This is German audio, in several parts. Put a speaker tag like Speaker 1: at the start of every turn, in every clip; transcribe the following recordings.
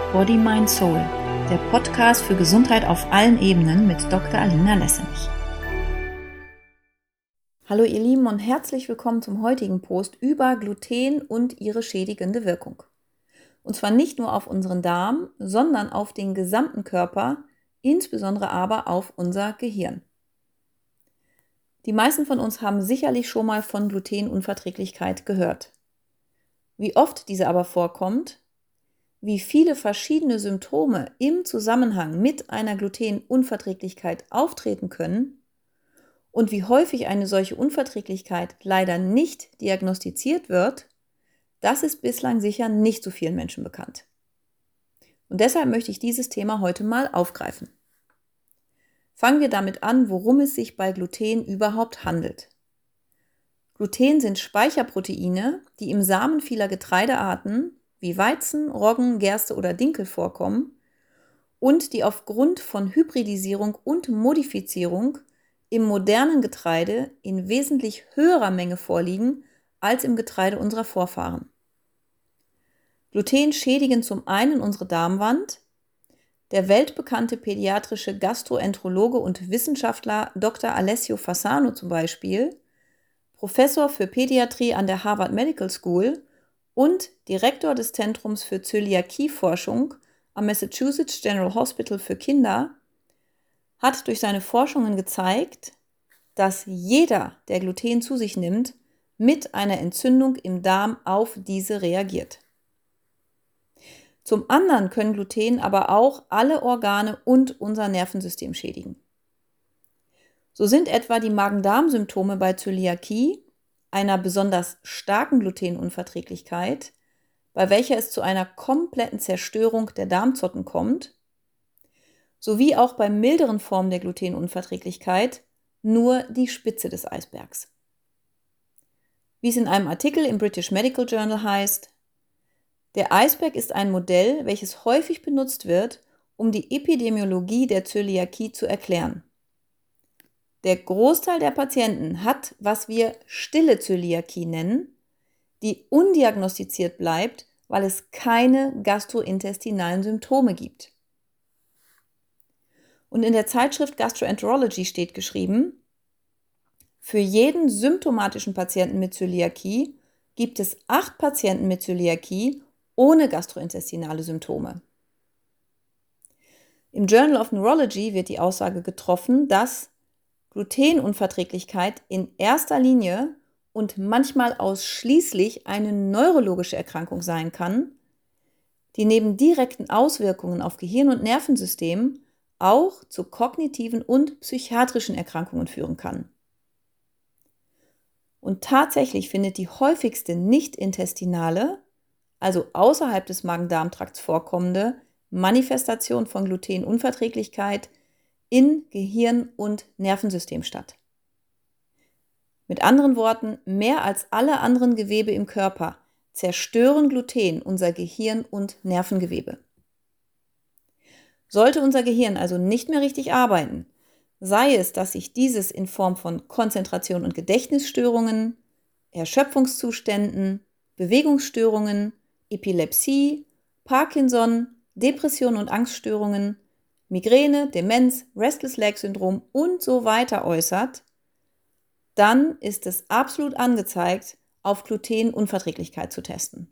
Speaker 1: Body, Mind, Soul, der Podcast für Gesundheit auf allen Ebenen mit Dr. Alina Lessenich. Hallo ihr Lieben und herzlich willkommen zum heutigen Post über Gluten und ihre schädigende Wirkung. Und zwar nicht nur auf unseren Darm, sondern auf den gesamten Körper, insbesondere aber auf unser Gehirn. Die meisten von uns haben sicherlich schon mal von Glutenunverträglichkeit gehört. Wie oft diese aber vorkommt, wie viele verschiedene Symptome im Zusammenhang mit einer Glutenunverträglichkeit auftreten können und wie häufig eine solche Unverträglichkeit leider nicht diagnostiziert wird, das ist bislang sicher nicht so vielen Menschen bekannt. Und deshalb möchte ich dieses Thema heute mal aufgreifen. Fangen wir damit an, worum es sich bei Gluten überhaupt handelt. Gluten sind Speicherproteine, die im Samen vieler Getreidearten wie Weizen, Roggen, Gerste oder Dinkel vorkommen und die aufgrund von Hybridisierung und Modifizierung im modernen Getreide in wesentlich höherer Menge vorliegen als im Getreide unserer Vorfahren. Gluten schädigen zum einen unsere Darmwand. Der weltbekannte pädiatrische Gastroenterologe und Wissenschaftler Dr. Alessio Fasano zum Beispiel, Professor für Pädiatrie an der Harvard Medical School und Direktor des Zentrums für Zöliakieforschung am Massachusetts General Hospital für Kinder, hat durch seine Forschungen gezeigt, dass jeder, der Gluten zu sich nimmt, mit einer Entzündung im Darm auf diese reagiert. Zum anderen können Gluten aber auch alle Organe und unser Nervensystem schädigen. So sind etwa die Magen-Darm-Symptome bei Zöliakie, einer besonders starken Glutenunverträglichkeit, bei welcher es zu einer kompletten Zerstörung der Darmzotten kommt, sowie auch bei milderen Formen der Glutenunverträglichkeit nur die Spitze des Eisbergs. Wie es in einem Artikel im British Medical Journal heißt: Der Eisberg ist ein Modell, welches häufig benutzt wird, um die Epidemiologie der Zöliakie zu erklären. Der Großteil der Patienten hat, was wir stille Zöliakie nennen, die undiagnostiziert bleibt, weil es keine gastrointestinalen Symptome gibt. Und in der Zeitschrift Gastroenterology steht geschrieben: Für jeden symptomatischen Patienten mit Zöliakie gibt es 8 Patienten mit Zöliakie ohne gastrointestinale Symptome. Im Journal of Neurology wird die Aussage getroffen, dass Glutenunverträglichkeit in erster Linie und manchmal ausschließlich eine neurologische Erkrankung sein kann, die neben direkten Auswirkungen auf Gehirn und Nervensystem auch zu kognitiven und psychiatrischen Erkrankungen führen kann. Und tatsächlich findet die häufigste nicht-intestinale, also außerhalb des Magen-Darm-Trakts vorkommende Manifestation von Glutenunverträglichkeit in Gehirn und Nervensystem statt. Mit anderen Worten, mehr als alle anderen Gewebe im Körper zerstören Gluten unser Gehirn und Nervengewebe. Sollte unser Gehirn also nicht mehr richtig arbeiten, sei es, dass sich dieses in Form von Konzentration- und Gedächtnisstörungen, Erschöpfungszuständen, Bewegungsstörungen, Epilepsie, Parkinson, Depressionen und Angststörungen, Migräne, Demenz, Restless-Leg-Syndrom und so weiter äußert, dann ist es absolut angezeigt, auf Glutenunverträglichkeit zu testen.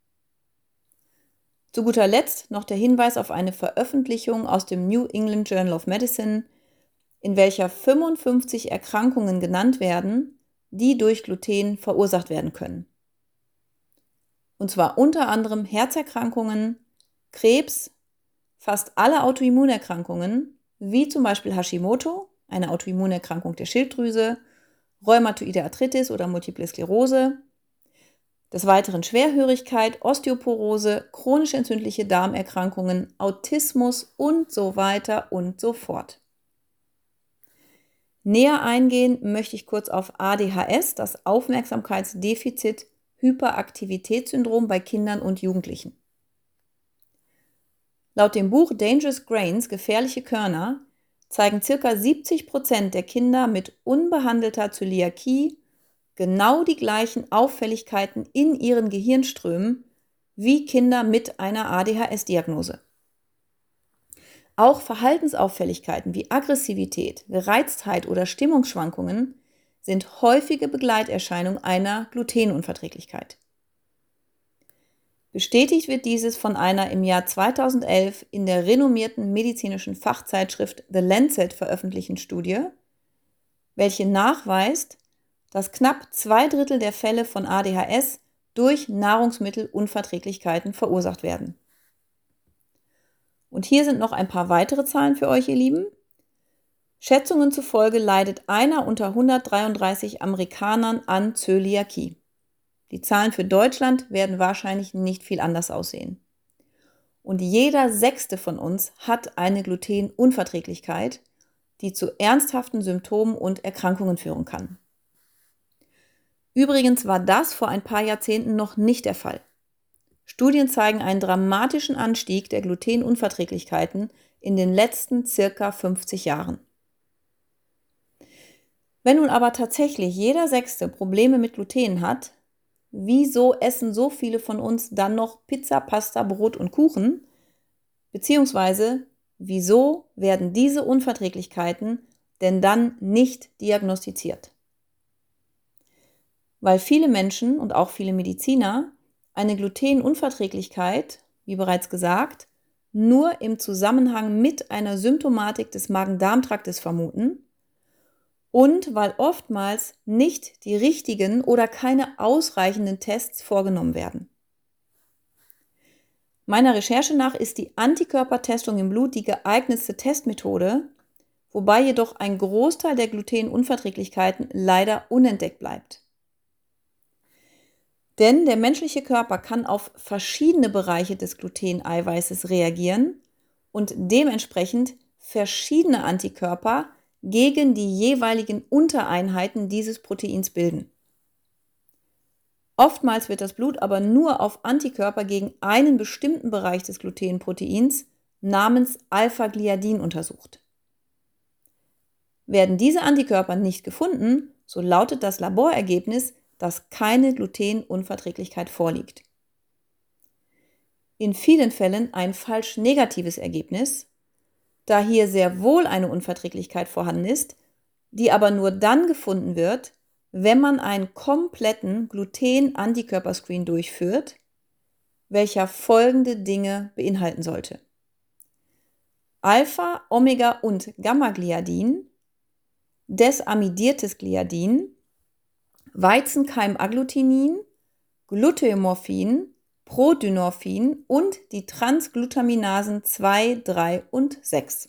Speaker 1: Zu guter Letzt noch der Hinweis auf eine Veröffentlichung aus dem New England Journal of Medicine, in welcher 55 Erkrankungen genannt werden, die durch Gluten verursacht werden können. Und zwar unter anderem Herzerkrankungen, Krebs, fast alle Autoimmunerkrankungen, wie zum Beispiel Hashimoto, eine Autoimmunerkrankung der Schilddrüse, Rheumatoide Arthritis oder Multiple Sklerose, des Weiteren Schwerhörigkeit, Osteoporose, chronisch entzündliche Darmerkrankungen, Autismus und so weiter und so fort. Näher eingehen möchte ich kurz auf ADHS, das Aufmerksamkeitsdefizit-Hyperaktivitätssyndrom bei Kindern und Jugendlichen. Laut dem Buch Dangerous Grains, gefährliche Körner, zeigen ca. 70% der Kinder mit unbehandelter Zöliakie genau die gleichen Auffälligkeiten in ihren Gehirnströmen wie Kinder mit einer ADHS-Diagnose. Auch Verhaltensauffälligkeiten wie Aggressivität, Gereiztheit oder Stimmungsschwankungen sind häufige Begleiterscheinungen einer Glutenunverträglichkeit. Bestätigt wird dieses von einer im Jahr 2011 in der renommierten medizinischen Fachzeitschrift The Lancet veröffentlichten Studie, welche nachweist, dass knapp 2/3 der Fälle von ADHS durch Nahrungsmittelunverträglichkeiten verursacht werden. Und hier sind noch ein paar weitere Zahlen für euch, ihr Lieben. Schätzungen zufolge leidet einer unter 133 Amerikanern an Zöliakie. Die Zahlen für Deutschland werden wahrscheinlich nicht viel anders aussehen. Und jeder 6. von uns hat eine Glutenunverträglichkeit, die zu ernsthaften Symptomen und Erkrankungen führen kann. Übrigens war das vor ein paar Jahrzehnten noch nicht der Fall. Studien zeigen einen dramatischen Anstieg der Glutenunverträglichkeiten in den letzten circa 50 Jahren. Wenn nun aber tatsächlich jeder 6. Probleme mit Gluten hat, wieso essen so viele von uns dann noch Pizza, Pasta, Brot und Kuchen? Beziehungsweise, wieso werden diese Unverträglichkeiten denn dann nicht diagnostiziert? Weil viele Menschen und auch viele Mediziner eine Glutenunverträglichkeit, wie bereits gesagt, nur im Zusammenhang mit einer Symptomatik des Magen-Darm-Traktes vermuten und weil oftmals nicht die richtigen oder keine ausreichenden Tests vorgenommen werden. Meiner Recherche nach ist die Antikörpertestung im Blut die geeignetste Testmethode, wobei jedoch ein Großteil der Glutenunverträglichkeiten leider unentdeckt bleibt. Denn der menschliche Körper kann auf verschiedene Bereiche des Gluteneiweißes reagieren und dementsprechend verschiedene Antikörper gegen die jeweiligen Untereinheiten dieses Proteins bilden. Oftmals wird das Blut aber nur auf Antikörper gegen einen bestimmten Bereich des Glutenproteins namens Alpha-Gliadin untersucht. Werden diese Antikörper nicht gefunden, so lautet das Laborergebnis, dass keine Glutenunverträglichkeit vorliegt. In vielen Fällen ein falsch negatives Ergebnis, da hier sehr wohl eine Unverträglichkeit vorhanden ist, die aber nur dann gefunden wird, wenn man einen kompletten Gluten-Antikörperscreen durchführt, welcher folgende Dinge beinhalten sollte: Alpha-, Omega- und Gamma-Gliadin, desamidiertes Gliadin, Weizenkeim-Agglutinin, Gluteomorphin, Prodynorphin und die Transglutaminasen 2, 3 und 6.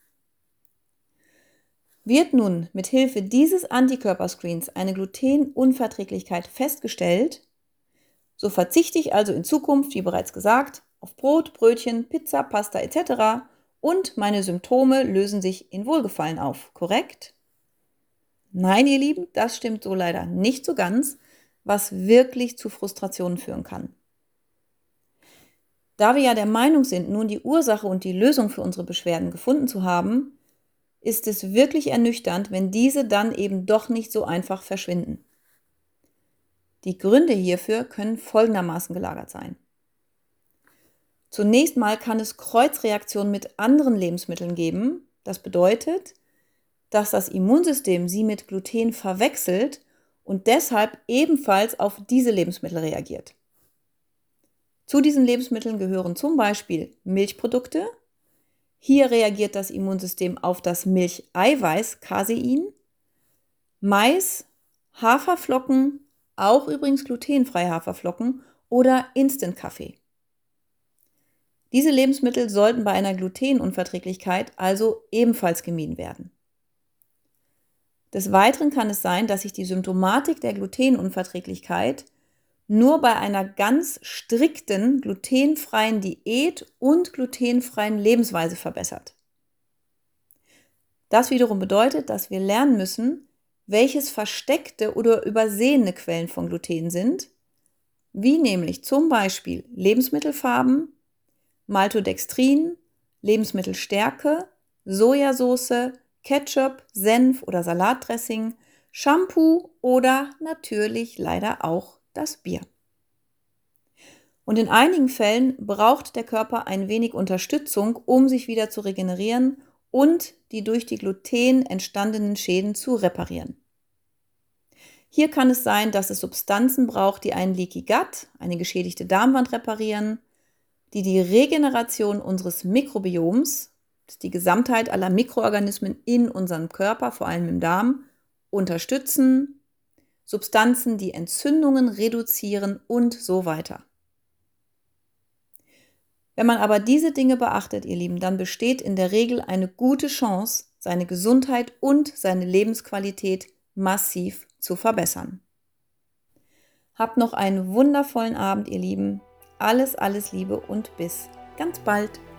Speaker 1: Wird nun mit Hilfe dieses Antikörperscreens eine Glutenunverträglichkeit festgestellt, so verzichte ich also in Zukunft, wie bereits gesagt, auf Brot, Brötchen, Pizza, Pasta etc. und meine Symptome lösen sich in Wohlgefallen auf, korrekt? Nein, ihr Lieben, das stimmt so leider nicht so ganz, was wirklich zu Frustrationen führen kann. Da wir ja der Meinung sind, nun die Ursache und die Lösung für unsere Beschwerden gefunden zu haben, ist es wirklich ernüchternd, wenn diese dann eben doch nicht so einfach verschwinden. Die Gründe hierfür können folgendermaßen gelagert sein. Zunächst mal kann es Kreuzreaktionen mit anderen Lebensmitteln geben. Das bedeutet, dass das Immunsystem sie mit Gluten verwechselt und deshalb ebenfalls auf diese Lebensmittel reagiert. Zu diesen Lebensmitteln gehören zum Beispiel Milchprodukte. Hier reagiert das Immunsystem auf das Milcheiweiß Casein, Mais, Haferflocken, auch übrigens glutenfreie Haferflocken oder Instant-Kaffee. Diese Lebensmittel sollten bei einer Glutenunverträglichkeit also ebenfalls gemieden werden. Des Weiteren kann es sein, dass sich die Symptomatik der Glutenunverträglichkeit nur bei einer ganz strikten glutenfreien Diät und glutenfreien Lebensweise verbessert. Das wiederum bedeutet, dass wir lernen müssen, welches versteckte oder übersehene Quellen von Gluten sind, wie nämlich zum Beispiel Lebensmittelfarben, Maltodextrin, Lebensmittelstärke, Sojasauce, Ketchup, Senf oder Salatdressing, Shampoo oder natürlich leider auch das Bier. Und in einigen Fällen braucht der Körper ein wenig Unterstützung, um sich wieder zu regenerieren und die durch die Gluten entstandenen Schäden zu reparieren. Hier kann es sein, dass es Substanzen braucht, die einen Leaky Gut, eine geschädigte Darmwand reparieren, die die Regeneration unseres Mikrobioms, das ist die Gesamtheit aller Mikroorganismen in unserem Körper, vor allem im Darm, unterstützen, Substanzen, die Entzündungen reduzieren und so weiter. Wenn man aber diese Dinge beachtet, ihr Lieben, dann besteht in der Regel eine gute Chance, seine Gesundheit und seine Lebensqualität massiv zu verbessern. Habt noch einen wundervollen Abend, ihr Lieben. Alles, alles Liebe und bis ganz bald.